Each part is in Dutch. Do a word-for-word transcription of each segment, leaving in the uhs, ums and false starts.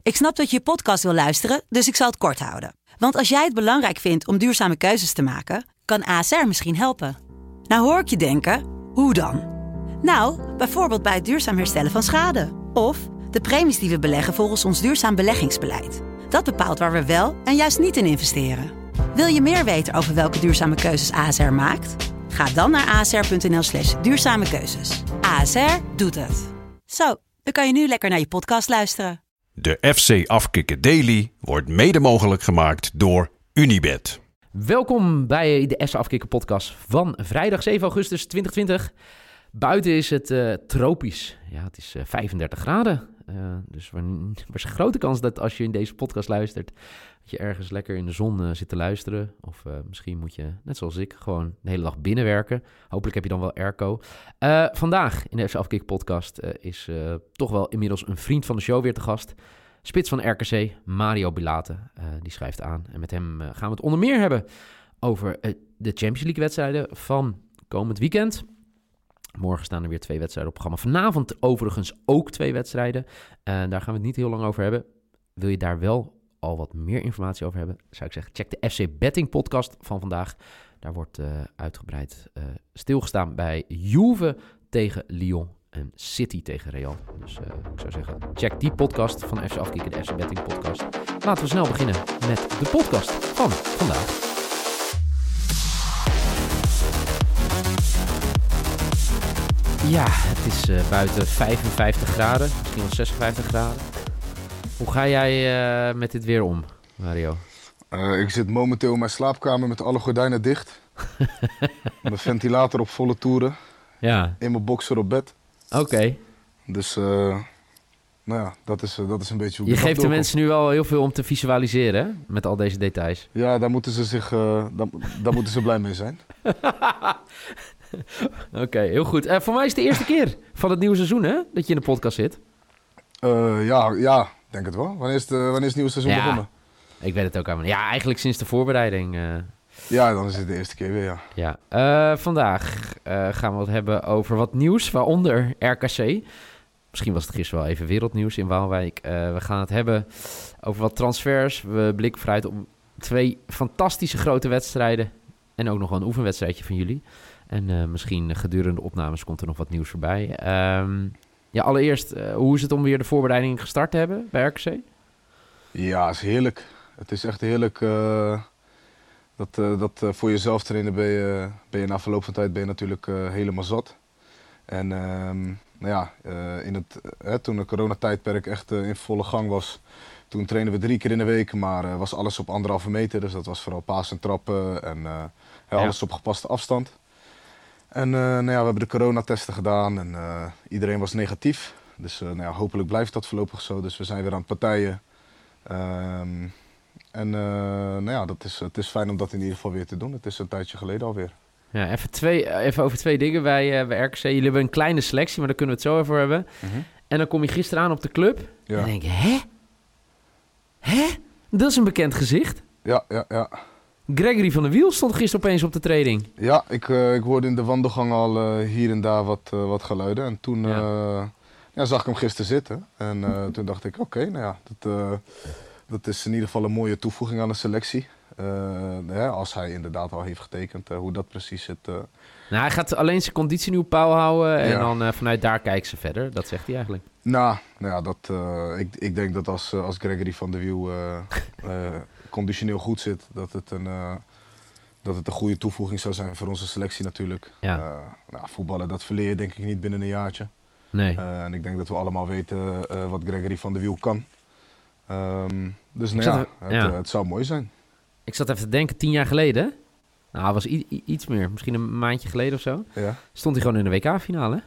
Ik snap dat je je podcast wil luisteren, dus ik zal het kort houden. Want als jij het belangrijk vindt om duurzame keuzes te maken, kan A S R misschien helpen. Nou hoor ik je denken, hoe dan? Nou, bijvoorbeeld bij het duurzaam herstellen van schade. Of de premies die we beleggen volgens ons duurzaam beleggingsbeleid. Dat bepaalt waar we wel en juist niet in investeren. Wil je meer weten over welke duurzame keuzes A S R maakt? Ga dan naar asr.nl slash duurzame keuzes. A S R doet het. Zo, dan kan je nu lekker naar je podcast luisteren. De F C Afkikken Daily wordt mede mogelijk gemaakt door Unibet. Welkom bij de F C Afkikken podcast van vrijdag zeven augustus twintig twintig. Buiten is het uh, tropisch. Ja, het is uh, vijfendertig graden. Uh, dus er is een grote kans dat als je in deze podcast luistert, dat je ergens lekker in de zon uh, zit te luisteren. Of uh, misschien moet je, net zoals ik, gewoon de hele dag binnenwerken. Hopelijk heb je dan wel airco. Uh, vandaag in de F C Afkikken podcast uh, is uh, toch wel inmiddels een vriend van de show weer te gast. Spits van R K C, Mario Bilate, uh, die schrijft aan. En met hem uh, gaan we het onder meer hebben over uh, de Champions League wedstrijden van komend weekend. Morgen staan er weer twee wedstrijden op het programma. Vanavond overigens ook twee wedstrijden. Uh, daar gaan we het niet heel lang over hebben. Wil je daar wel al wat meer informatie over hebben, zou ik zeggen, check de F C Betting podcast van vandaag. Daar wordt uh, uitgebreid uh, stilgestaan bij Juve tegen Lyon en City tegen Real. Dus uh, ik zou zeggen, check die podcast van F C Afkikken, de F C Betting podcast. Laten we snel beginnen met de podcast van vandaag. Ja, het is uh, buiten vijfenvijftig graden, misschien wel zesenvijftig graden. Hoe ga jij uh, met dit weer om, Mario? Uh, ik zit momenteel in mijn slaapkamer met alle gordijnen dicht. Mijn ventilator op volle toeren. Ja. In mijn boxer op bed. Oké. Okay. Dus, uh, nou ja, dat is, uh, dat is een beetje hoe Je ik geeft de doorkom. mensen nu wel heel veel om te visualiseren, hè? Met al deze details. Ja, daar moeten ze, zich, uh, daar, daar moeten ze blij mee zijn. Oké, okay, heel goed. Uh, voor mij is het de eerste keer van het nieuwe seizoen, hè? Dat je in de podcast zit. Uh, ja, ja, denk het wel. Wanneer is, de, wanneer is het nieuwe seizoen ja, begonnen? Ik weet het ook aan. Ja, eigenlijk sinds de voorbereiding. Uh... Ja, dan is het de eerste keer weer, ja. ja. Uh, vandaag uh, gaan we het hebben over wat nieuws, waaronder R K C. Misschien was het gisteren wel even wereldnieuws in Waalwijk. Uh, we gaan het hebben over wat transfers. We blikken vooruit op twee fantastische grote wedstrijden. En ook nog wel een oefenwedstrijdje van jullie. En uh, misschien gedurende de opnames komt er nog wat nieuws voorbij. Um, ja, allereerst, uh, hoe is het om weer de voorbereiding gestart te hebben bij R K C? Ja, het is heerlijk. Het is echt heerlijk. Uh, dat uh, dat uh, voor jezelf trainen ben je, ben je na verloop van tijd ben je natuurlijk uh, helemaal zat. En um, nou ja, uh, in het, uh, toen de coronatijdperk echt uh, in volle gang was, toen trainen we drie keer in de week, maar uh, was alles op anderhalve meter. Dus dat was vooral paas en trappen en uh, ja, alles ja. op gepaste afstand. En uh, nou ja, we hebben de coronatesten gedaan en uh, iedereen was negatief. Dus uh, nou ja, hopelijk blijft dat voorlopig zo. Dus we zijn weer aan het partijen. Um, en uh, nou ja, dat is, het is fijn om dat in ieder geval weer te doen. Het is een tijdje geleden alweer. Ja, even, twee, even over twee dingen bij, uh, bij R K C. Jullie hebben een kleine selectie, maar daar kunnen we het zo over hebben. Mm-hmm. En dan kom je gisteren aan op de club. Ja. En dan denk je, hè? Hè? Dat is een bekend gezicht. Ja, ja, ja. Gregory van der Wiel stond gisteren opeens op de training. Ja, ik, uh, ik hoorde in de wandelgang al uh, hier en daar wat, uh, wat geluiden. En toen ja. Uh, ja, zag ik hem gisteren zitten. En uh, toen dacht ik, oké, okay, nou ja, dat, uh, dat is in ieder geval een mooie toevoeging aan de selectie. Uh, ja, als hij inderdaad al heeft getekend, uh, hoe dat precies zit. Uh. Nou, hij gaat alleen zijn conditie nu op peil houden en ja. dan uh, vanuit daar kijken ze verder. Dat zegt hij eigenlijk. Nou, nou ja, dat, uh, ik, ik denk dat als, als Gregory van der Wiel uh, uh, conditioneel goed zit, dat het, een, uh, dat het een goede toevoeging zou zijn voor onze selectie natuurlijk. Ja. Uh, nou, voetballen, dat verleer je denk ik niet binnen een jaartje. Nee. Uh, en ik denk dat we allemaal weten uh, wat Gregory van der Wiel kan. Um, dus nou ja, het, ja. Uh, het zou mooi zijn. Ik zat even te denken, tien jaar geleden, nou, was i- i- iets meer, misschien een maandje geleden of zo, ja. stond hij gewoon in de W K-finale.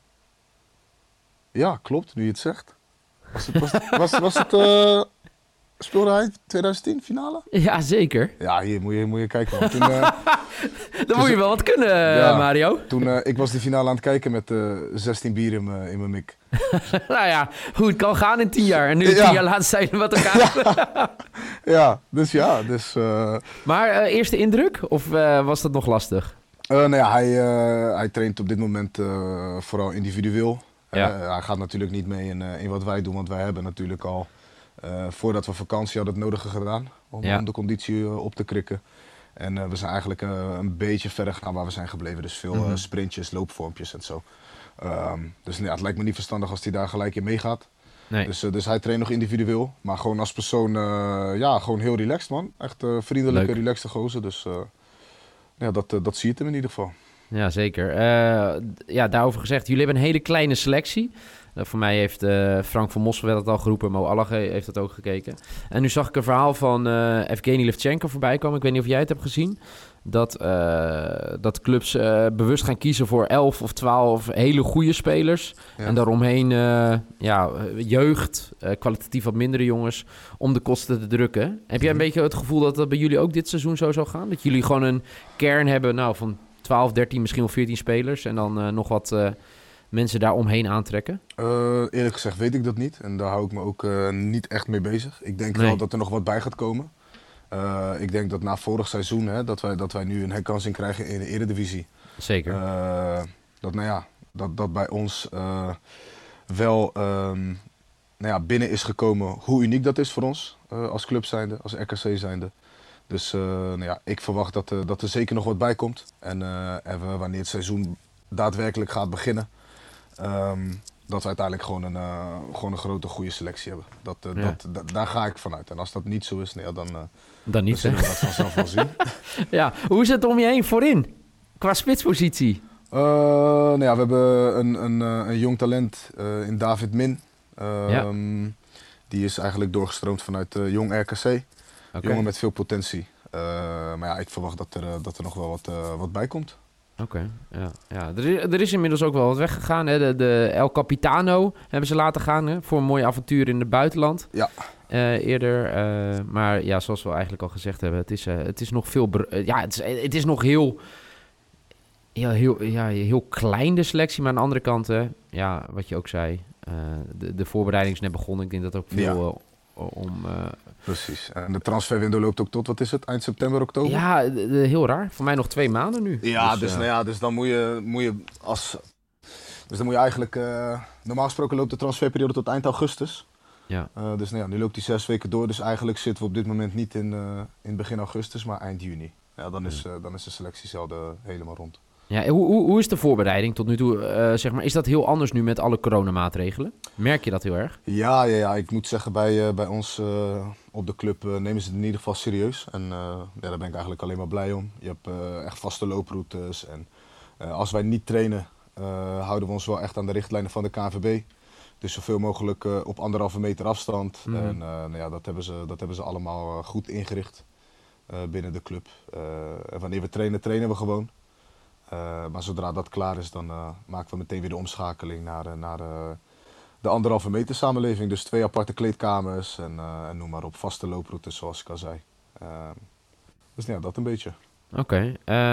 Ja, klopt, nu je het zegt. Was het, was, was, was het uh, speelde hij twintig tien finale? Ja, zeker. Ja, hier moet je, moet je kijken. Man. Toen, uh, Dan toen moet je wel wat kunnen, ja, Mario. Toen, uh, ik was de finale aan het kijken met uh, zestien bier in mijn, in mijn mik. Nou ja, hoe het kan gaan in tien jaar. En nu ja. tien jaar later zijn we met elkaar. ja. ja, dus ja. Dus, uh... Maar uh, eerste indruk? Of uh, was dat nog lastig? Uh, nou ja, hij, uh, hij traint op dit moment uh, vooral individueel. Ja. Uh, hij gaat natuurlijk niet mee in, uh, in wat wij doen, want wij hebben natuurlijk al Uh, voordat we vakantie hadden het nodige gedaan om, ja. om de conditie uh, op te krikken. En uh, we zijn eigenlijk uh, een beetje verder gegaan waar we zijn gebleven. Dus veel mm-hmm. uh, sprintjes, loopvormpjes en zo. Um, dus ja, het lijkt me niet verstandig als hij daar gelijk in meegaat. Nee. Dus, uh, dus hij traint nog individueel. Maar gewoon als persoon, uh, ja, gewoon heel relaxed, man. Echt uh, vriendelijke, Leuk. relaxte gozer. Dus uh, ja, dat, uh, dat zie je hem in ieder geval. Ja, zeker. Uh, ja, daarover gezegd, jullie hebben een hele kleine selectie. Uh, voor mij heeft uh, Frank van Mossel werd het al geroepen, Mo Allage heeft het ook gekeken. En nu zag ik een verhaal van uh, Evgeny Levchenko voorbij komen. Ik weet niet of jij het hebt gezien. Dat, uh, dat clubs uh, bewust gaan kiezen voor elf of twaalf hele goede spelers. Ja. En daaromheen uh, ja, jeugd, uh, kwalitatief wat mindere jongens, om de kosten te drukken. Heb jij een beetje het gevoel dat dat bij jullie ook dit seizoen zo zou gaan? Dat jullie gewoon een kern hebben nou, van twaalf, dertien, misschien wel veertien spelers en dan uh, nog wat uh, mensen daar omheen aantrekken? Uh, eerlijk gezegd weet ik dat niet. En daar hou ik me ook uh, niet echt mee bezig. Ik denk nee. wel dat er nog wat bij gaat komen. Uh, ik denk dat na vorig seizoen, hè, dat, wij, dat wij nu een herkansing krijgen in de Eredivisie. Zeker. Uh, dat, nou ja, dat, dat bij ons uh, wel um, nou ja, binnen is gekomen hoe uniek dat is voor ons. Uh, als club zijnde, als R K C zijnde. Dus uh, nou ja, ik verwacht dat, uh, dat er zeker nog wat bij komt. En, uh, en we, wanneer het seizoen daadwerkelijk gaat beginnen, um, dat we uiteindelijk gewoon een, uh, gewoon een grote goede selectie hebben. Dat, uh, ja. dat, da, daar ga ik vanuit. En als dat niet zo is, nee, dan, uh, dan, niet, dan zullen we dat vanzelf wel zien. Ja, hoe is het om je heen voorin? Qua spitspositie? Uh, nou ja, we hebben een, een, een jong talent uh, in David Min. Uh, ja. um, die is eigenlijk doorgestroomd vanuit uh, jong R K C. Okay. Jongen met veel potentie. Uh, maar ja, ik verwacht dat er, uh, dat er nog wel wat, uh, wat bij komt. Oké, okay, ja. ja. Er, is, er is inmiddels ook wel wat weggegaan. Hè? De, de El Capitano hebben ze laten gaan hè? Voor een mooi avontuur in het buitenland. Ja. Uh, eerder. Uh, maar ja, zoals we eigenlijk al gezegd hebben, het is, uh, het is nog veel... Uh, ja, het is, het is nog heel, heel, heel, ja, heel klein de selectie. Maar aan de andere kant, uh, ja, wat je ook zei, uh, de, de voorbereiding is net begonnen. Ik denk dat ook veel... Ja. Uh, om... Uh, Precies. En de transferwindow loopt ook tot, wat is het, eind september, oktober? Ja, de, de, heel raar. Voor mij nog twee maanden nu. Ja, dus, dus, uh, nou ja, dus dan moet je, moet je als... Dus dan moet je eigenlijk... Uh, normaal gesproken loopt de transferperiode tot eind augustus. Ja. Uh, dus nou ja, nu loopt die zes weken door. Dus eigenlijk zitten we op dit moment niet in, uh, in begin augustus, maar eind juni. Ja, dan is, uh, dan is de selectie zelden helemaal rond. Ja, hoe, hoe, hoe is de voorbereiding tot nu toe? Uh, zeg maar, is dat heel anders nu met alle coronamaatregelen? Merk je dat heel erg? Ja, ja, ja. Ik moet zeggen, bij, uh, bij ons uh, op de club uh, nemen ze het in ieder geval serieus. En uh, ja, daar ben ik eigenlijk alleen maar blij om. Je hebt uh, echt vaste looproutes. En uh, als wij niet trainen, uh, houden we ons wel echt aan de richtlijnen van de K N V B. Dus zoveel mogelijk uh, op anderhalve meter afstand. Mm. En uh, nou ja, dat, hebben ze, dat hebben ze allemaal uh, goed ingericht uh, binnen de club. Uh, en wanneer we trainen, trainen we gewoon. Uh, maar zodra dat klaar is, dan uh, maken we meteen weer de omschakeling naar, uh, naar uh, de anderhalve meter samenleving. Dus twee aparte kleedkamers en, uh, en noem maar op, vaste looproutes zoals ik al zei. Uh, dus ja, dat een beetje. Oké. Okay.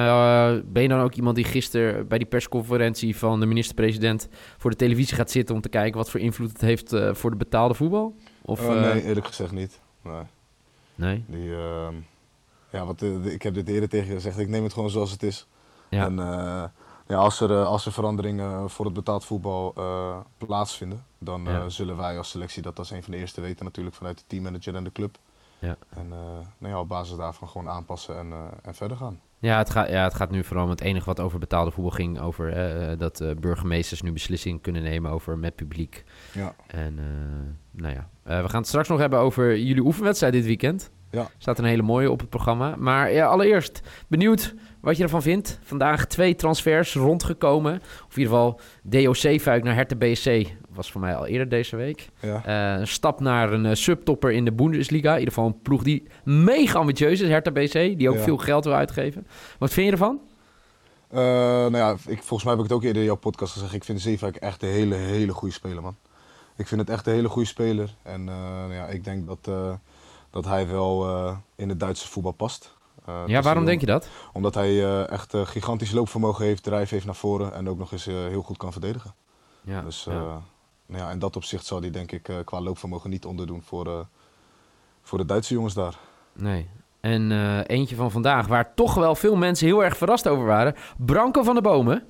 Uh, ben je dan ook iemand die gisteren bij die persconferentie van de minister-president voor de televisie gaat zitten om te kijken wat voor invloed het heeft uh, voor de betaalde voetbal? Of, uh, nee, eerlijk gezegd niet. Nee? nee? Die, uh, ja, wat, uh, ik heb dit eerder tegen je gezegd, ik neem het gewoon zoals het is. Ja. En uh, ja, als, er, als er veranderingen voor het betaald voetbal uh, plaatsvinden, dan uh, ja. zullen wij als selectie dat als een van de eerste weten natuurlijk vanuit de teammanager en de club. Ja. En uh, nou ja, op basis daarvan gewoon aanpassen en, uh, en verder gaan. Ja het, gaat, ja, het gaat nu vooral om het enige wat over betaalde voetbal ging, over uh, dat uh, burgemeesters nu beslissingen kunnen nemen over met publiek. Ja. En uh, nou ja, uh, we gaan het straks nog hebben over jullie oefenwedstrijd dit weekend. Ja. Er staat een hele mooie op het programma. Maar ja, allereerst benieuwd wat je ervan vindt. Vandaag twee transfers rondgekomen. Of in ieder geval D O C-fuik naar Hertha B S C. Was voor mij al eerder deze week. Ja. Uh, een stap naar een uh, subtopper in de Bundesliga. In ieder geval een ploeg die mega ambitieus is, Hertha B S C. Die ook ja. veel geld wil uitgeven. Wat vind je ervan? Uh, nou ja, ik, volgens mij heb ik het ook eerder in jouw podcast gezegd. Ik vind Zeefuik echt een hele, hele goede speler, man. Ik vind het echt een hele goede speler. En uh, nou ja, ik denk dat... Uh, dat hij wel uh, in het Duitse voetbal past. Uh, ja, waarom denk je dat? Omdat hij uh, echt uh, gigantisch loopvermogen heeft, drijf heeft naar voren en ook nog eens uh, heel goed kan verdedigen. Ja, dus uh, ja. Nou ja, in dat opzicht zal hij denk ik uh, qua loopvermogen niet onderdoen voor, uh, voor de Duitse jongens daar. Nee. En uh, eentje van vandaag, waar toch wel veel mensen heel erg verrast over waren. Branko van der Bomen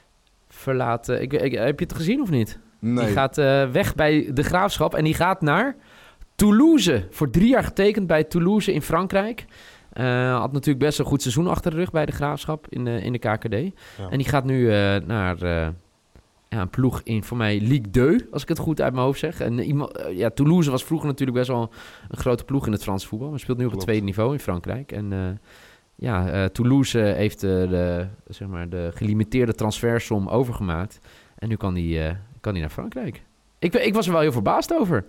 verlaat... Uh, ik, ik, heb je het gezien of niet? Nee. Die gaat uh, weg bij de Graafschap en die gaat naar... Toulouse, voor drie jaar getekend bij Toulouse in Frankrijk. Uh, had natuurlijk best een goed seizoen achter de rug bij de Graafschap in de, in de K K D. Ja. En die gaat nu uh, naar uh, ja, een ploeg in, voor mij, Ligue twee, als ik het goed uit mijn hoofd zeg. En iemand, uh, ja, Toulouse was vroeger natuurlijk best wel een grote ploeg in het Franse voetbal. Maar speelt nu op het tweede niveau in Frankrijk. En uh, ja, uh, Toulouse heeft uh, de, zeg maar, de gelimiteerde transfersom overgemaakt. En nu kan die, uh, kan die naar Frankrijk. Ik, ik was er wel heel verbaasd over.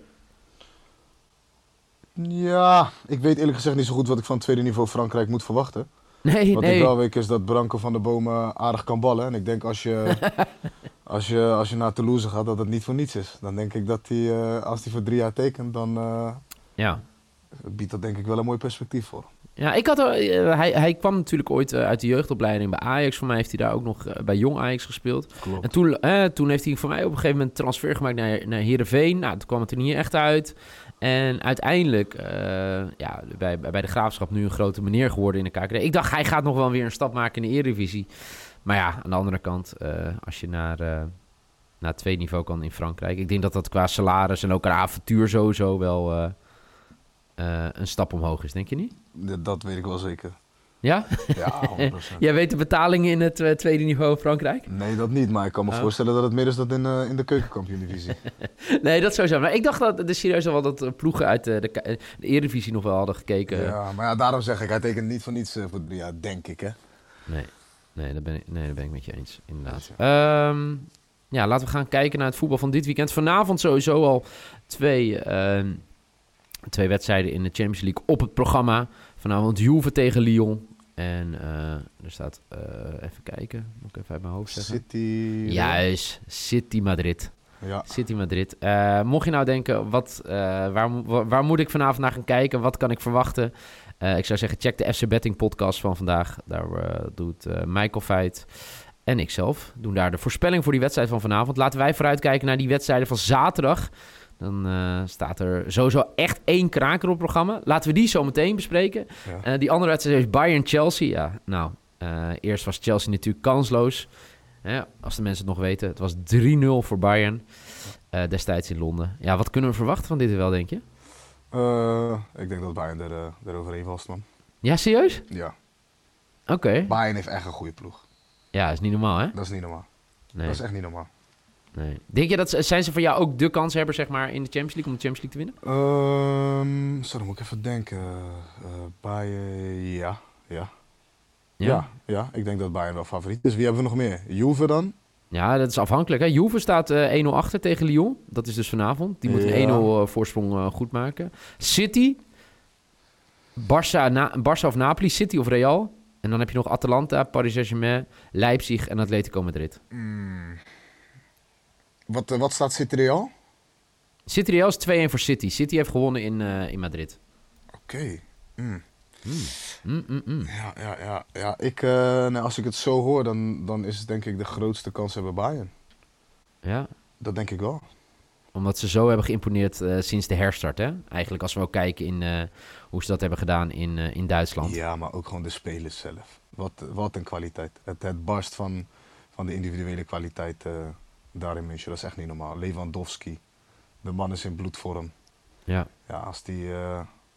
Ja, ik weet eerlijk gezegd niet zo goed wat ik van het tweede niveau Frankrijk moet verwachten. Nee, wat nee. ik wel weet is dat Branco van der Bomen aardig kan ballen. En ik denk als je, als je, als je naar Toulouse gaat, dat het niet voor niets is. Dan denk ik dat hij, uh, als hij voor drie jaar tekent, dan uh, ja. biedt dat denk ik wel een mooi perspectief voor. Ja, ik had er, uh, hij, hij kwam natuurlijk ooit uh, uit de jeugdopleiding bij Ajax. Voor mij heeft hij daar ook nog uh, bij Jong Ajax gespeeld. Klopt. En toen, uh, toen heeft hij voor mij op een gegeven moment transfer gemaakt naar, naar Heerenveen. Nou, toen kwam het er niet echt uit. En uiteindelijk, uh, ja, bij, bij de Graafschap nu een grote meneer geworden in de K K D. Ik dacht, hij gaat nog wel weer een stap maken in de Eredivisie. Maar ja, aan de andere kant, uh, als je naar, uh, naar het tweede niveau kan in Frankrijk. Ik denk dat dat qua salaris en ook een avontuur sowieso wel uh, uh, een stap omhoog is, denk je niet? Dat, dat weet ik wel zeker. Ja? Ja, honderd procent. Jij weet de betalingen in het uh, tweede niveau Frankrijk? Nee, dat niet. Maar ik kan me oh. voorstellen dat het meer is dan in, uh, in de keukenkampioen-divisie. Nee, dat sowieso. Maar ik dacht dat de serieus wel dat uh, ploegen uit uh, de, de Eredivisie nog wel hadden gekeken. Ja, maar ja, daarom zeg ik, hij tekent niet voor niets uh, voor drie jaar, denk ik, hè? Nee, nee, dat ben ik, nee, dat ben ik met je eens, inderdaad. Ja. Um, ja, laten we gaan kijken naar het voetbal van dit weekend. Vanavond sowieso al twee, uh, twee wedstrijden in de Champions League op het programma. Vanavond Juve tegen Lyon. En uh, er staat, uh, even kijken, moet ik even uit mijn hoofd zeggen. City... Juist, City Madrid. Ja. City Madrid. Uh, mocht je nou denken, wat, uh, waar, waar, waar moet ik vanavond naar gaan kijken? Wat kan ik verwachten? Uh, ik zou zeggen, check de F C Betting podcast van vandaag. Daar uh, doet uh, Michael Veit en ikzelf doen daar de voorspelling voor die wedstrijd van vanavond. Laten wij vooruitkijken naar die wedstrijden van zaterdag. Dan uh, staat er sowieso echt één kraker op het programma. Laten we die zo meteen bespreken. Ja. Uh, die andere wedstrijd is Bayern-Chelsea. Ja, nou, uh, eerst was Chelsea natuurlijk kansloos. Ja, als de mensen het nog weten. Het was drie nul voor Bayern. Uh, destijds in Londen. Ja, wat kunnen we verwachten van dit wel, denk je? Uh, ik denk dat Bayern er, uh, er overheen vast, man. Ja, serieus? Ja. Oké. Okay. Bayern heeft echt een goede ploeg. Ja, dat is niet normaal, hè? Dat is niet normaal. Nee. Dat is echt niet normaal. Nee. Denk je dat zijn ze voor jou ook de kanshebber, zeg maar, in de Champions League om de Champions League te winnen? Um, zo, dan moet ik even denken. Uh, Bayern, ja, ja. Ja? Ja, ja, ik denk dat Bayern wel favoriet is. Wie hebben we nog meer? Juve dan? Ja, dat is afhankelijk. Hè? Juve staat uh, één nul achter tegen Lyon. Dat is dus vanavond. Die moet ja. een één nul uh, voorsprong uh, goed maken. City, Barça, Na- Barça of Napoli, City of Real. En dan heb je nog Atalanta, Paris Saint-Germain, Leipzig en Atletico Madrid. Mm. Wat, uh, wat staat City Real? City Real is twee één voor City. City heeft gewonnen in, uh, in Madrid. Oké. Okay. Mm. Mm. Mm, mm, mm. Ja, ja, ja, ja. Ik, uh, nou, als ik het zo hoor, dan, dan is het denk ik de grootste kans hebben Bayern. Ja. Dat denk ik wel. Omdat ze zo hebben geïmponeerd uh, sinds de herstart, hè? Eigenlijk als we ook kijken in uh, hoe ze dat hebben gedaan in, uh, in Duitsland. Ja, maar ook gewoon de spelers zelf. Wat, wat een kwaliteit. Het, het barst van, van de individuele kwaliteit uh, daar in München. Dat is echt niet normaal. Lewandowski. De man is in bloedvorm. Ja. Ja, als die... Uh,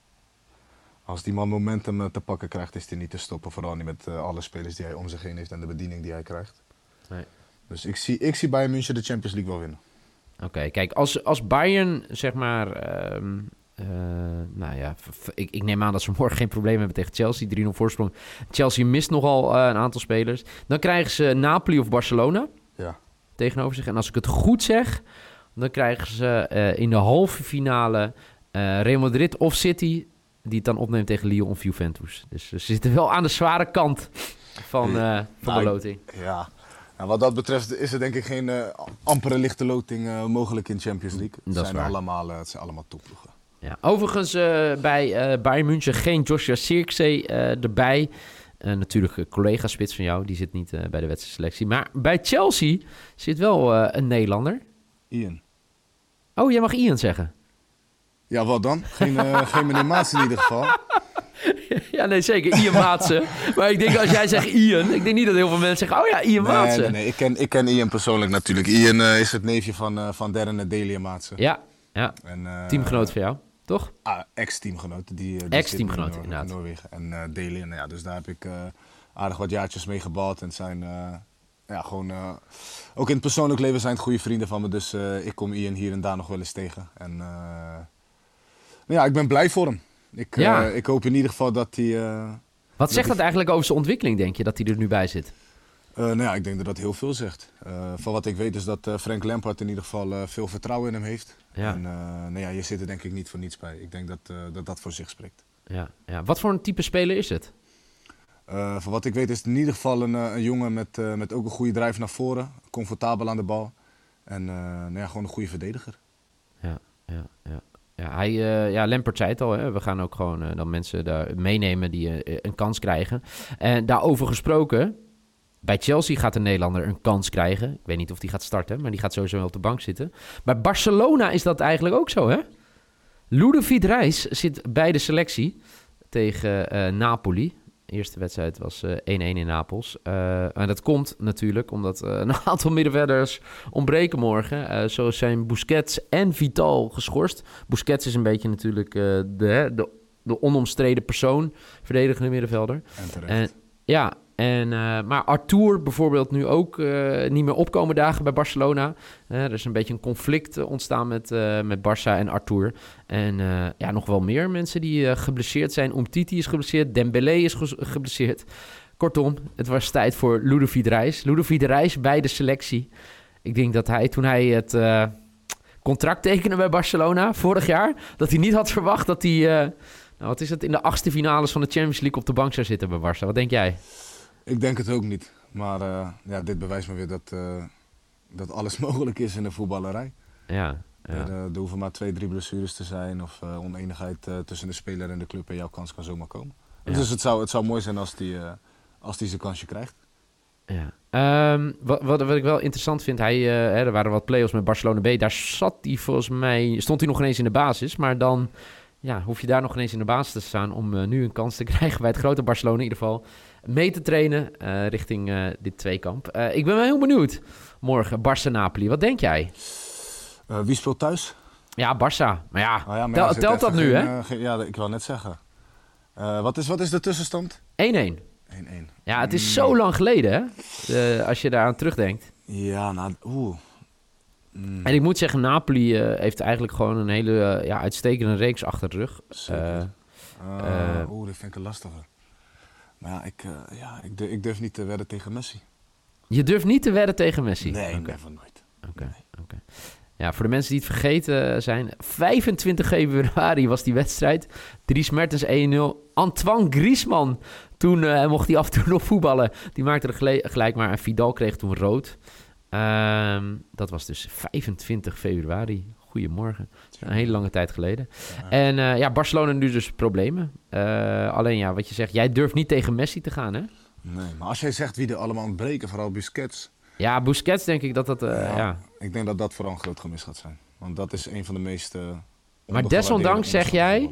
Als die man momentum te pakken krijgt, is hij niet te stoppen. Vooral niet met uh, alle spelers die hij om zich heen heeft en de bediening die hij krijgt. Nee. Dus ik zie, ik zie Bayern München de Champions League wel winnen. Oké, okay, kijk, als, als Bayern, zeg maar... Uh, uh, nou ja, f- ik, ik neem aan dat ze morgen geen probleem hebben tegen Chelsea. drie nul voorsprong. Chelsea mist nogal uh, een aantal spelers. Dan krijgen ze Napoli of Barcelona ja. tegenover zich. En als ik het goed zeg, dan krijgen ze uh, in de halve finale uh, Real Madrid of City... die het dan opneemt tegen Lyon of Juventus. Dus ze zitten wel aan de zware kant van, uh, van nou, de loting. Ja, en wat dat betreft is er denk ik geen uh, ampere lichte loting uh, mogelijk in Champions League. Het zijn, allemaal, uh, het zijn allemaal topploegen. Ja, overigens uh, bij uh, Bayern München geen Joshua Zirkzee uh, erbij. Uh, natuurlijk een collega-spits van jou, die zit niet uh, bij de wedstrijdselectie. Maar bij Chelsea zit wel uh, een Nederlander. Ian. Oh, jij mag Ian zeggen. Ja, wat dan? Geen, uh, geen meneer Maatsen in ieder geval. Ja, nee, zeker. Ian Maatsen. Maar ik denk als jij zegt Ian, ik denk niet dat heel veel mensen zeggen, oh ja, Ian nee, Maatsen. Nee, nee, ik ken, ik ken Ian persoonlijk natuurlijk. Ian uh, is het neefje van, uh, van Darren en Delia Maatsen. Ja, ja. En, uh, teamgenoot van jou. toch? Ah, ex-teamgenoot. Die, die Ex-teamgenoot, zit in inderdaad. Noor- Noorwegen. En uh, Deli. En, ja, dus daar heb ik uh, aardig wat jaartjes mee gebald. En zijn uh, ja, gewoon... Uh, ook in het persoonlijk leven zijn het goede vrienden van me. Dus uh, ik kom Ian hier en daar nog wel eens tegen. En uh, ja, ik ben blij voor hem. Ik, Ja. uh, ik hoop in ieder geval dat hij... Uh, Wat zegt dat eigenlijk over zijn ontwikkeling, denk je, dat hij er nu bij zit? Uh, nou ja, ik denk dat dat heel veel zegt. Uh, van wat ik weet is dat uh, Frank Lampard in ieder geval uh, veel vertrouwen in hem heeft. Ja. En uh, nou ja, je zit er denk ik niet voor niets bij. Ik denk dat uh, dat, dat voor zich spreekt. Ja, ja. Wat voor een type speler is het? Uh, van wat ik weet is het in ieder geval een, een jongen met, uh, met ook een goede drijf naar voren. Comfortabel aan de bal. En uh, nou ja, gewoon een goede verdediger. Ja, ja, ja. Ja, hij, uh, ja, Lampard zei het al, hè? We gaan ook gewoon uh, dan mensen daar meenemen die uh, een kans krijgen. En daarover gesproken, bij Chelsea gaat een Nederlander een kans krijgen. Ik weet niet of die gaat starten, maar die gaat sowieso wel op de bank zitten. Bij Barcelona is dat eigenlijk ook zo, hè? Ludovic Reis zit bij de selectie tegen uh, Napoli. De eerste wedstrijd was uh, één-één in Napels. Uh, en dat komt natuurlijk omdat uh, een aantal middenvelders ontbreken morgen. Uh, zo zijn Busquets en Vital geschorst. Busquets is een beetje natuurlijk uh, de, de, de onomstreden persoon, verdedigende middenvelder. En terecht. En, ja, en, uh, maar Arthur bijvoorbeeld nu ook uh, niet meer opkomen dagen bij Barcelona. Uh, er is een beetje een conflict uh, ontstaan met, uh, met Barça en Arthur. En uh, ja, nog wel meer mensen die uh, geblesseerd zijn. Umtiti is geblesseerd, Dembélé is ge- geblesseerd. Kortom, het was tijd voor Ludovic Reis. Ludovic Reis bij de selectie. Ik denk dat hij, toen hij het uh, contract tekende bij Barcelona vorig jaar, dat hij niet had verwacht dat hij, uh, nou wat is het, in de achtste finales van de Champions League op de bank zou zitten bij Barça. Wat denk jij? Ik denk het ook niet. Maar uh, ja, dit bewijst me weer dat, uh, dat alles mogelijk is in de voetballerij. Ja, ja. Er, uh, er hoeven maar twee, drie blessures te zijn of uh, oneenigheid uh, tussen de speler en de club en jouw kans kan zomaar komen. Ja. Dus het zou, het zou mooi zijn als die, uh, als die zijn kansje krijgt. Ja. Um, wat, wat, wat ik wel interessant vind, hij, uh, hè, er waren wat play-offs met Barcelona B. Daar zat hij volgens mij, stond hij nog ineens in de basis. Maar dan ja, hoef je daar nog ineens in de basis te staan om uh, nu een kans te krijgen bij het grote Barcelona in ieder geval. Mee te trainen uh, richting uh, dit tweekamp. Uh, ik ben wel heel benieuwd. Morgen, Barça-Napoli. Wat denk jij? Uh, wie speelt thuis? Ja, Barça. Maar ja, oh ja maar tel, ja, telt dat nu, geen, hè? Uh, geen, ja, ik wil net zeggen. Uh, wat, is, wat is de tussenstand? één-één. één-één. Ja, het is mm. zo lang geleden, hè? Uh, als je daaraan terugdenkt. Ja, nou, oeh. Mm. En ik moet zeggen, Napoli uh, heeft eigenlijk gewoon een hele uh, ja, uitstekende reeks achter de rug. Zeker. Uh, uh, uh, oeh, dat vind ik een lastige. Maar ja, ik, uh, ja ik, durf, ik durf niet te wedden tegen Messi. Je durft niet te wedden tegen Messi? Nee, okay. never nooit. Oké, okay, oké. Okay. Ja, voor de mensen die het vergeten zijn, vijfentwintig februari was die wedstrijd. Dries Mertens één nul. Antoine Griezmann, toen uh, mocht hij af en toe nog voetballen. Die maakte er gelijk, gelijk maar en Vidal kreeg toen rood. Um, dat was dus vijfentwintig februari. Goedemorgen. Een hele lange tijd geleden. Ja. En uh, ja, Barcelona nu dus problemen. Uh, alleen ja, wat je zegt, jij durft niet tegen Messi te gaan, hè? Nee, maar als jij zegt wie er allemaal ontbreken, vooral Busquets. Ja, Busquets denk ik dat dat... Uh, ja, ja. Ik denk dat dat vooral een groot gemis gaat zijn. Want dat is een van de meest... Uh, maar desondanks zeg jij...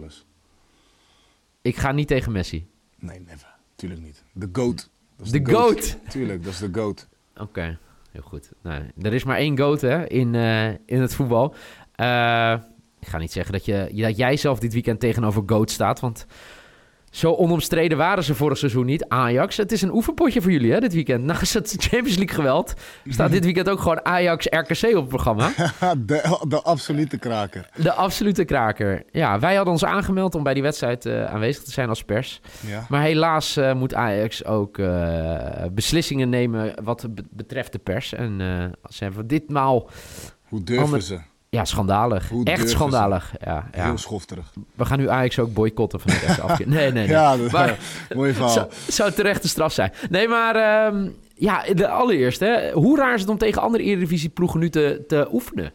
Ik ga niet tegen Messi. Nee, never. Tuurlijk niet. De GOAT. De GOAT? Tuurlijk, dat is de GOAT. Oké, okay. Heel goed. Nou, er is maar één GOAT hè, in, uh, in het voetbal. Uh, ik ga niet zeggen dat, je, dat jij zelf dit weekend tegenover GOAT staat, want zo onomstreden waren ze vorig seizoen niet. Ajax, het is een oefenpotje voor jullie hè, dit weekend. Naast het Champions League geweld staat dit weekend ook gewoon Ajax R K C op het programma. de, de absolute kraker. De absolute kraker. Ja, wij hadden ons aangemeld om bij die wedstrijd uh, aanwezig te zijn als pers. Ja. Maar helaas uh, moet Ajax ook uh, beslissingen nemen wat betreft de pers. En uh, ze hebben ditmaal... Hoe durven ander... ze? Ja, schandalig. Hoe Echt schandalig. Ja, ja. Heel schofterig. We gaan nu Ajax ook boycotten van het eerste afkeer. Nee, nee, nee. Ja, dat maar, uh, mooi verhaal. Zou, zou terecht de straf zijn. Nee, maar um, ja, de allereerste. Hè, hoe raar is het om tegen andere Eredivisie-ploegen nu te, te oefenen?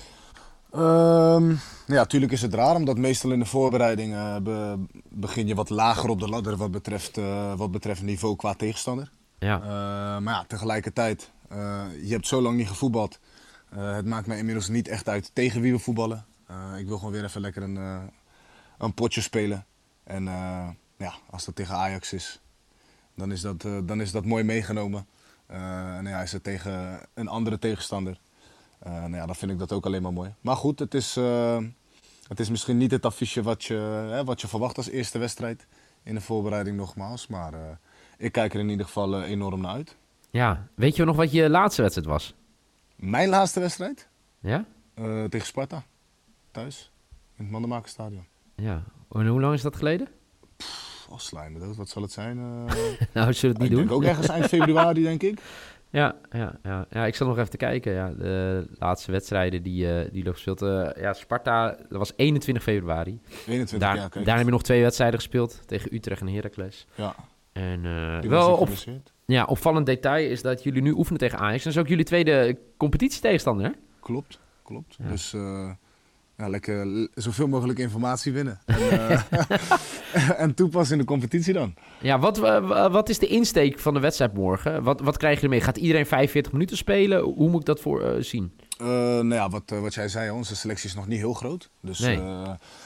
Um, ja, natuurlijk is het raar, omdat meestal in de voorbereiding uh, be, begin je wat lager op de ladder wat betreft, uh, wat betreft niveau qua tegenstander. Ja. Uh, maar ja, tegelijkertijd, uh, je hebt zo lang niet gevoetbald. Uh, het maakt mij inmiddels niet echt uit tegen wie we voetballen. Uh, ik wil gewoon weer even lekker een, uh, een potje spelen. En uh, ja, als dat tegen Ajax is, dan is dat, uh, dan is dat mooi meegenomen. Uh, en ja, is het tegen een andere tegenstander. Uh, nou ja, dan vind ik dat ook alleen maar mooi. Maar goed, het is, uh, Het is misschien niet het affiche wat je, hè, wat je verwacht als eerste wedstrijd in de voorbereiding nogmaals. Maar uh, ik kijk er in ieder geval uh, enorm naar uit. Ja, weet je nog wat je laatste wedstrijd was? Mijn laatste wedstrijd? Ja? Uh, tegen Sparta. Thuis. In het Mandenmakerstadion. Ja. En hoe lang is dat geleden? Oh, slijm me dood. Wat zal het zijn? Uh... nou, zullen we het niet ik doen? denk ook ergens eind februari, denk ik. Ja, ja, ja. ja, ik zat nog even te kijken. Ja, de laatste wedstrijden die, uh, die nog gespeeld. Uh, ja, Sparta, dat was eenentwintig februari. eenentwintig, Daar, ja, kijk. Daar heb je nog twee wedstrijden gespeeld. Tegen Utrecht en Heracles. Ja. En uh, die wel op, ja, opvallend detail is dat jullie nu oefenen tegen Ajax. Dat is ook jullie tweede competitietegenstander, hè? Klopt, klopt. Ja. Dus uh, ja, lekker l- zoveel mogelijk informatie winnen. En, uh, en toepassen in de competitie dan. Ja, wat, uh, wat is de insteek van de wedstrijd morgen? Wat, wat krijg je ermee? Gaat iedereen vijfenveertig minuten spelen? Hoe moet ik dat voor uh, zien? Uh, nou ja, wat, uh, wat jij zei, onze selectie is nog niet heel groot. Dus Nee. uh,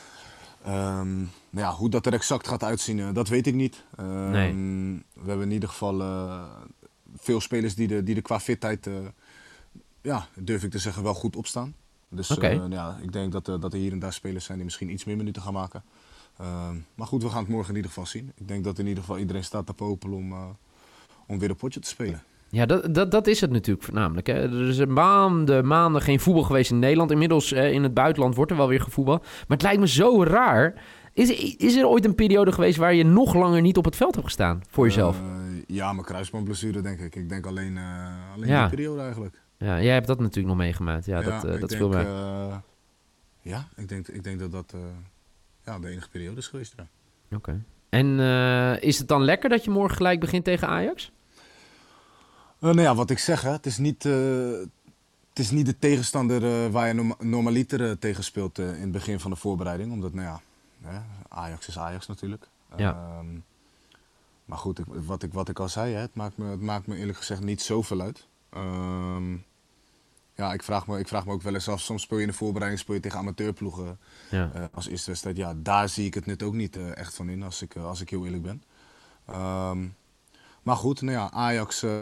um, nou ja, hoe dat er exact gaat uitzien, uh, dat weet ik niet. Um, Nee. We hebben in ieder geval uh, veel spelers die er die de qua fitheid, uh, ja, durf ik te zeggen, wel goed opstaan. Dus Okay. uh, ja, ik denk dat, uh, dat er hier en daar spelers zijn die misschien iets meer minuten gaan maken. Uh, maar goed, we gaan het morgen in ieder geval zien. Ik denk dat in ieder geval iedereen staat te popelen om, uh, om weer een potje te spelen. Ja, dat, dat, dat is het natuurlijk voornamelijk. Hè. Er is maanden, maanden geen voetbal geweest in Nederland. Inmiddels eh, in het buitenland wordt er wel weer gevoetbal. Maar het lijkt me zo raar. Is, is er ooit een periode geweest waar je nog langer niet op het veld hebt gestaan voor jezelf? Uh, ja, mijn kruisbandblessure denk ik. Ik denk alleen, uh, alleen Ja. die periode eigenlijk. Ja, jij hebt dat natuurlijk nog meegemaakt. Ja, dat, uh, ik dat denk, viel mij. uh, ja, ik denk, ik denk dat dat uh, ja, de enige periode is geweest. Ja. Oké. Okay. En uh, is het dan lekker dat je morgen gelijk begint tegen Ajax? Uh, nou ja, wat ik zeg, hè, het, is niet, uh, het is niet de tegenstander uh, waar je norma- normaliter uh, tegen speelt uh, in het begin van de voorbereiding. Omdat, nou ja, hè, Ajax is Ajax natuurlijk. Ja. Um, maar goed, ik, wat, ik, wat ik al zei, hè, het, maakt me, het maakt me eerlijk gezegd niet zoveel uit. Um, ja, ik vraag, me, ik vraag me ook wel eens af, soms speel je in de voorbereiding speel je tegen amateurploegen Ja. uh, als eerste wedstrijd. Ja, daar zie ik het nut ook niet uh, echt van in, als ik, uh, als ik heel eerlijk ben. Um, maar goed, nou ja, Ajax... Uh,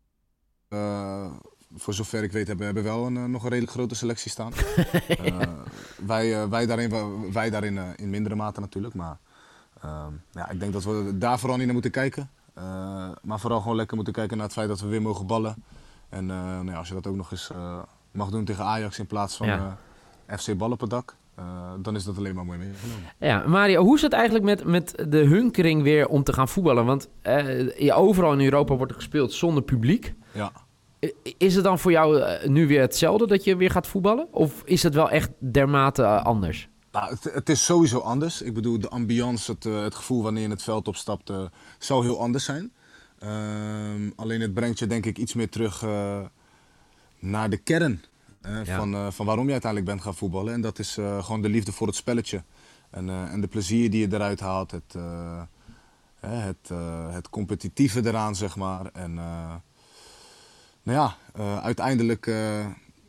Uh, voor zover ik weet hebben we wel een, uh, nog een redelijk grote selectie staan. uh, wij, uh, wij daarin, wij daarin uh, in mindere mate natuurlijk. Maar uh, ja, ik denk dat we daar vooral niet naar moeten kijken. Uh, maar vooral gewoon lekker moeten kijken naar het feit dat we weer mogen ballen. En uh, nou ja, als je dat ook nog eens uh, mag doen tegen Ajax in plaats van Ja. uh, F C Bal op het dak. Uh, dan is dat alleen maar mooi meegenomen. Ja, Mario, hoe is het eigenlijk met, met de hunkering weer om te gaan voetballen? Want uh, ja, overal in Europa wordt er gespeeld zonder publiek. Ja. Is het dan voor jou uh, nu weer hetzelfde dat je weer gaat voetballen? Of is het wel echt dermate uh, anders? Nou, het, het is sowieso anders. Ik bedoel, de ambiance, het, uh, het gevoel wanneer je in het veld opstapt, uh, zou heel anders zijn. Um, alleen het brengt je denk ik iets meer terug uh, naar de kern uh, Ja. van, uh, van waarom je uiteindelijk bent gaan voetballen. En dat is uh, gewoon de liefde voor het spelletje. En, uh, en de plezier die je eruit haalt. Het, uh, het, uh, het competitieve eraan, zeg maar. En uh, nou ja, uh, uiteindelijk uh,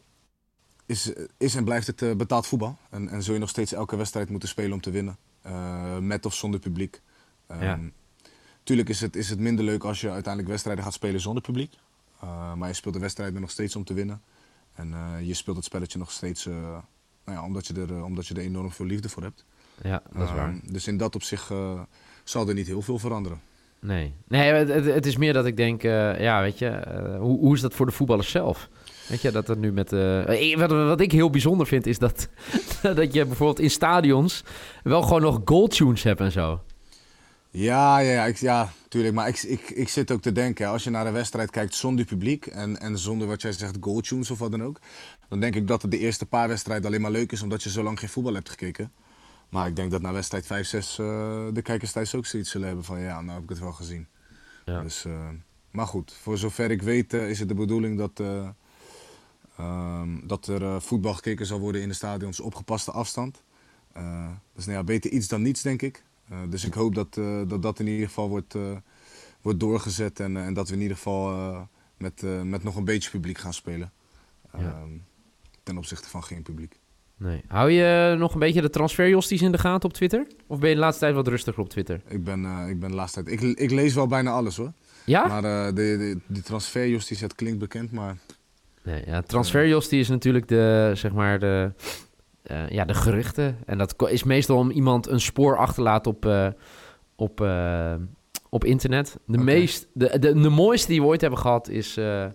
is, is en blijft het uh, betaald voetbal. En, en zul je nog steeds elke wedstrijd moeten spelen om te winnen. Uh, met of zonder publiek. Um, Ja. Tuurlijk is het, is het minder leuk als je uiteindelijk wedstrijden gaat spelen zonder publiek. Uh, maar je speelt de wedstrijden nog steeds om te winnen. En uh, je speelt het spelletje nog steeds uh, nou ja, omdat, je er, uh, omdat je er enorm veel liefde voor hebt. Ja, dat is Uh, waar. Dus in dat opzicht uh, zal er niet heel veel veranderen. Nee, nee het, het, het is meer dat ik denk, uh, ja, weet je, uh, hoe, hoe is dat voor de voetballers zelf? Weet je, dat er nu met... Uh, wat, wat ik heel bijzonder vind, is dat, dat je bijvoorbeeld in stadions wel gewoon nog goaltunes hebt en zo. Ja, ja, ja, ik, ja tuurlijk. Maar ik, ik, ik zit ook te denken, als je naar een wedstrijd kijkt zonder publiek en, en zonder wat jij zegt, goaltunes of wat dan ook, dan denk ik dat het de eerste paar wedstrijden alleen maar leuk is omdat je zo lang geen voetbal hebt gekeken. Maar ik denk dat na wedstrijd vijf, zes uh, de kijkers thuis ook zoiets zullen hebben van ja, nou heb ik het wel gezien. Ja. Dus, uh, maar goed, voor zover ik weet uh, is het de bedoeling dat, uh, um, dat er uh, voetbal gekeken zal worden in de stadions op gepaste afstand. Uh, dus nou ja, beter iets dan niets denk ik. Uh, dus ik hoop dat, uh, dat dat in ieder geval wordt, uh, wordt doorgezet en, uh, en dat we in ieder geval uh, met, uh, met nog een beetje publiek gaan spelen. Uh, Ja. Ten opzichte van geen publiek. Nee. Hou je nog een beetje de transferjosties in de gaten op Twitter? Of ben je de laatste tijd wat rustiger op Twitter? Ik ben, uh, ik ben de laatste tijd... Ik, ik lees wel bijna alles hoor. Ja? Maar uh, de, de, de transferjusties, het klinkt bekend, maar... Nee, ja, transferjostie is natuurlijk de, zeg maar, de, uh, ja, de geruchten. En dat is meestal om iemand een spoor achter te laten op, uh, op, uh, op internet. De, okay. meest, de, de, de mooiste die we ooit hebben gehad is... Uh, uh,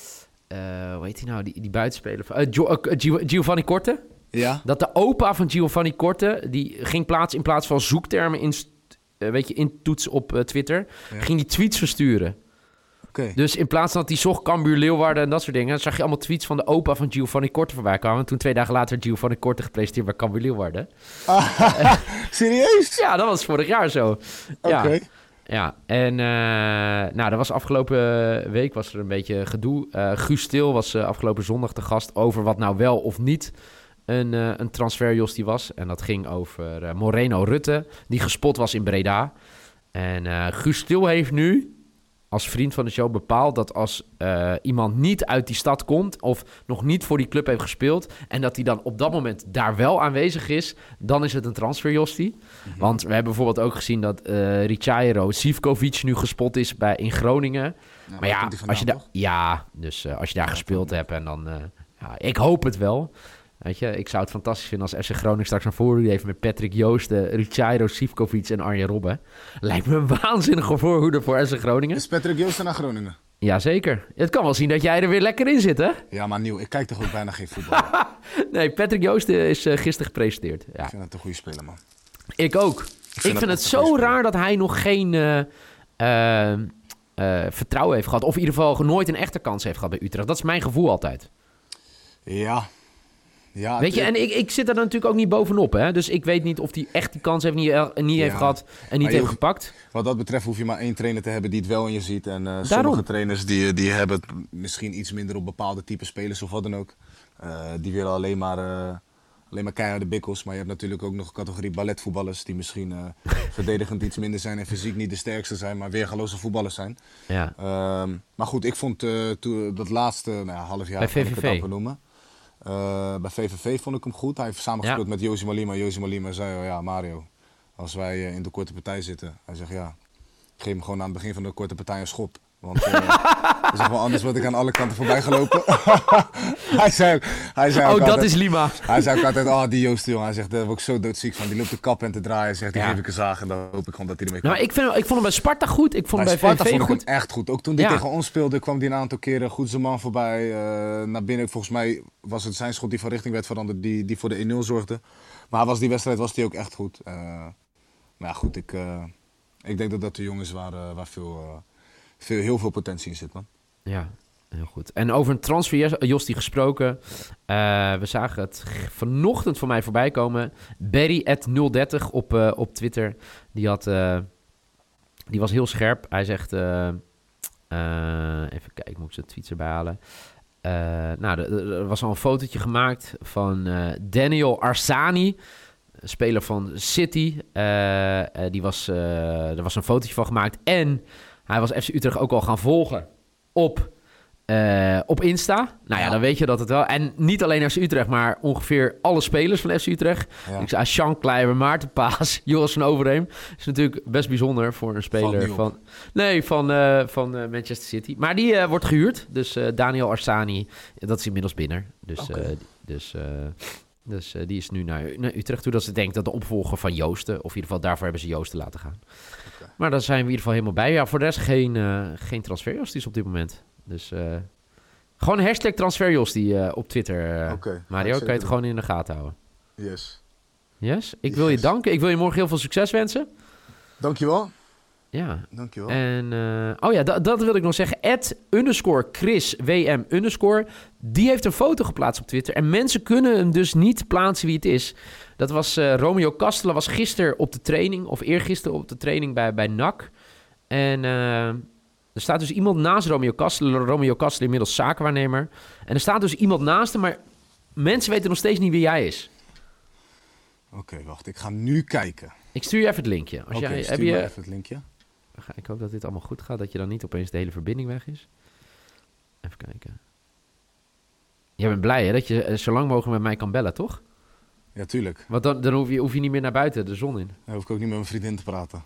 hoe heet hij nou? Die, die buitenspeler. Uh, Gio, uh, Giovanni Corte. Ja. Dat de opa van Giovanni Corte... die ging plaats in plaats van zoektermen in, uh, weet je, intoetsen op uh, Twitter... Ja. ging die tweets versturen. Okay. Dus in plaats van dat hij zocht Cambuur, Leeuwarden en dat soort dingen... zag je allemaal tweets van de opa van Giovanni Corte voorbij komen. En toen twee dagen later Giovanni Corte gepresenteerd bij Cambuur, Leeuwarden. Ah, serieus? Ja, dat was vorig jaar zo. Oké. Ja. Ja, en uh, nou, dat was afgelopen week was er een beetje gedoe. Uh, Guus Til was uh, afgelopen zondag de gast over wat nou wel of niet een, uh, een transferjostie was. En dat ging over uh, Moreno Rutte, die gespot was in Breda. En uh, Guus Til heeft nu als vriend van de show bepaald dat als uh, iemand niet uit die stad komt of nog niet voor die club heeft gespeeld en dat hij dan op dat moment daar wel aanwezig is, dan is het een transferjostie. Mm-hmm. Want we hebben bijvoorbeeld ook gezien dat uh, Richairo Sivkovic nu gespot is bij, in Groningen. Ja, maar, maar ja, vandaan, als je daar, ja, dus uh, als je daar ja, gespeeld hebt en dan, uh, ja, ik hoop het wel. Weet je, ik zou het fantastisch vinden als F C Groningen straks een voorhoede heeft met Patrick Joosten, Richairo Sivkovic en Arjen Robben. Lijkt me een waanzinnige voorhoede voor F C Groningen. Is Patrick Joosten naar Groningen? Jazeker. Het kan wel zien dat jij er weer lekker in zit, hè? Ja, maar Nieuw, ik kijk toch ook bijna geen voetbal. Nee, Patrick Joosten is uh, gisteren gepresenteerd. Ja. Ik vind het een goede speler, man. Ik ook. Ik vind, ik vind het zo raar dat hij nog geen uh, uh, uh, vertrouwen heeft gehad. Of in ieder geval nooit een echte kans heeft gehad bij Utrecht. Dat is mijn gevoel altijd. Ja. Ja, weet je, en ik, ik zit er natuurlijk ook niet bovenop, hè. Dus ik weet niet of hij echt die kans heeft, niet, niet ja. heeft gehad en niet heeft hoeft, gepakt. Wat dat betreft hoef je maar één trainer te hebben die het wel in je ziet. En uh, sommige trainers die, die hebben het misschien iets minder op bepaalde type spelers of wat dan ook. Uh, die willen alleen maar, uh, alleen maar keiharde bikkels. Maar je hebt natuurlijk ook nog een categorie balletvoetballers die misschien uh, verdedigend iets minder zijn en fysiek niet de sterkste zijn, maar weergaloze voetballers zijn. Ja. Uh, maar goed, ik vond uh, toen, dat laatste nou ja, half jaar, bij V V V. kan ik het noemen. Uh, bij V V V vond ik hem goed. Hij heeft samengespeeld ja. met Josie Malima. Josie Malima zei, oh ja Mario, als wij uh, in de korte partij zitten. Hij zegt ja, geef hem gewoon aan het begin van de korte partij een schop. Want uh, dat is wel anders word ik aan alle kanten voorbij gelopen. hij zei, hij zei oh, dat altijd, is Lima. Hij zei ook altijd, oh die Joost jongen. Hij zegt, daar word ik zo doodziek van. Die loopt de kap en te draaien. Zegt, die ja. geef ik een zaag en dan hoop ik gewoon dat hij ermee komt. Nou, ik, vind, ik vond hem bij Sparta goed. Ik vond bij hem bij Sparta V V V vond ik goed. hem echt goed. Ook toen hij ja. tegen ons speelde, kwam hij een aantal keren goed zijn man voorbij. Uh, naar binnen. Volgens mij was het zijn schot die van richting werd veranderd. Die, die voor de een nul zorgde. Maar was die wedstrijd was hij ook echt goed. Uh, maar ja, goed. Ik, uh, ik denk dat dat de jongens waar, uh, waar veel, uh, veel, heel veel potentie in zit, man. Ja, heel goed. En over een transfer, Jostie gesproken. Uh, we zagen het vanochtend voor mij voorbij komen. Barry at nul dertig op, uh, op Twitter. Die, had, uh, die was heel scherp. Hij zegt... Uh, uh, even kijken, moet ik zijn tweets erbij halen. Uh, nou, er, er was al een fotootje gemaakt van uh, Daniel Arsani, speler van City. Uh, uh, die was, uh, er was een fotootje van gemaakt. En hij was F C Utrecht ook al gaan volgen op, uh, op Insta. Nou ja, ja, dan weet je dat het wel... En niet alleen F C Utrecht, maar ongeveer alle spelers van F C Utrecht. Ja. Ik zei, Sean Kleiber, Maarten Paas, Joris van Overheem. Is natuurlijk best bijzonder voor een speler van... Nee, van, uh, van uh, Manchester City. Maar die uh, wordt gehuurd. Dus uh, Daniel Arsani, dat is inmiddels binnen. Dus, okay. uh, dus, uh, dus uh, die is nu naar, naar Utrecht toe. Dat ze denkt dat de opvolger van Joosten... of in ieder geval daarvoor hebben ze Joosten laten gaan. Okay. Maar daar zijn we in ieder geval helemaal bij. Ja, voor de rest geen, uh, geen transferjosties op dit moment. Dus uh, gewoon een hashtag transferjostie uh, op Twitter. Uh, okay. Mario, kan je het gewoon in de gaten houden. Yes. Yes? Ik wil yes. je danken. Ik wil je morgen heel veel succes wensen. Dankjewel. Ja. Dankjewel. En, uh, oh ja, dat, dat wil ik nog zeggen. Ed underscore Chris W M underscore. Die heeft een foto geplaatst op Twitter. En mensen kunnen hem dus niet plaatsen wie het is. Dat was uh, Romeo Kastelen. Was gisteren op de training. Of eergisteren op de training bij, bij N A C. En uh, er staat dus iemand naast Romeo Kastelen. Romeo Kastelen inmiddels zakenwaarnemer. En er staat dus iemand naast hem. Maar mensen weten nog steeds niet wie jij is. Oké, okay, wacht. Ik ga nu kijken. Ik stuur je even het linkje. Als Oké, jij, stuur heb je... even het linkje. Ik hoop dat dit allemaal goed gaat. Dat je dan niet opeens de hele verbinding weg is. Even kijken. Jij bent blij hè, dat je zo lang mogelijk met mij kan bellen, toch? Ja, tuurlijk. Want dan, dan hoef, je, hoef je niet meer naar buiten, de zon in. Dan hoef ik ook niet met mijn vriendin te praten.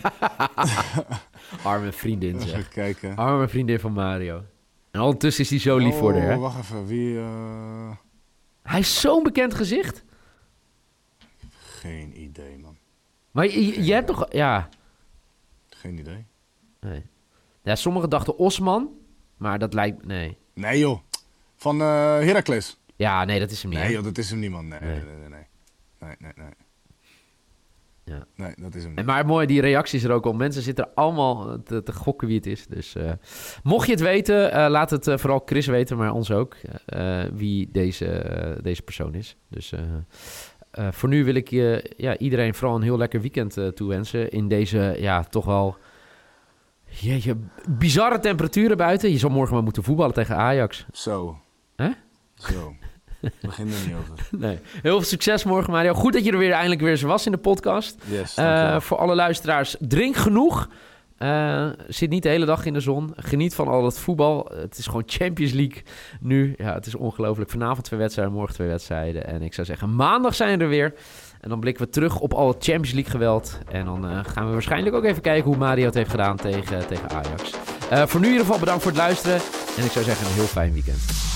Arme vriendin, zeg. Even kijken. Arme vriendin van Mario. En ondertussen is hij zo lief oh, voor haar, hè? wacht even. Wie... Uh... Hij is zo'n bekend gezicht. Geen idee, man. Maar je, je, je hebt toch... Ja. Geen idee. Nee. Ja, sommigen dachten Osman, maar dat lijkt... Nee. Nee, joh. Van uh, Heracles. Ja, nee, dat is hem niet. Nee, hè? joh, dat is hem niet, man. Nee, Nee. nee, nee, nee. Nee, nee, nee. Ja. Nee, dat is hem En niet. maar mooi, die reacties er ook al. Mensen zitten er allemaal te, te gokken wie het is. Dus uh, mocht je het weten, uh, laat het uh, vooral Chris weten, maar ons ook, uh, wie deze, uh, deze persoon is. Dus uh, uh, voor nu wil ik je, ja, iedereen vooral een heel lekker weekend uh, toewensen. In deze, ja, toch wel jeetje, bizarre temperaturen buiten. Je zal morgen maar moeten voetballen tegen Ajax. Zo. Hè? Zo. Begin er niet over. Nee. Heel veel succes morgen, Mario. Goed dat je er weer eindelijk weer eens was in de podcast. Yes, uh, voor alle luisteraars, drink genoeg. Uh, zit niet de hele dag in de zon. Geniet van al het voetbal. Het is gewoon Champions League nu. Ja, het is ongelooflijk. Vanavond twee wedstrijden, morgen twee wedstrijden. En ik zou zeggen, maandag zijn we er weer. En dan blikken we terug op al het Champions League geweld. En dan uh, gaan we waarschijnlijk ook even kijken hoe Mario het heeft gedaan tegen, tegen Ajax. Uh, voor nu in ieder geval bedankt voor het luisteren. En ik zou zeggen, een heel fijn weekend.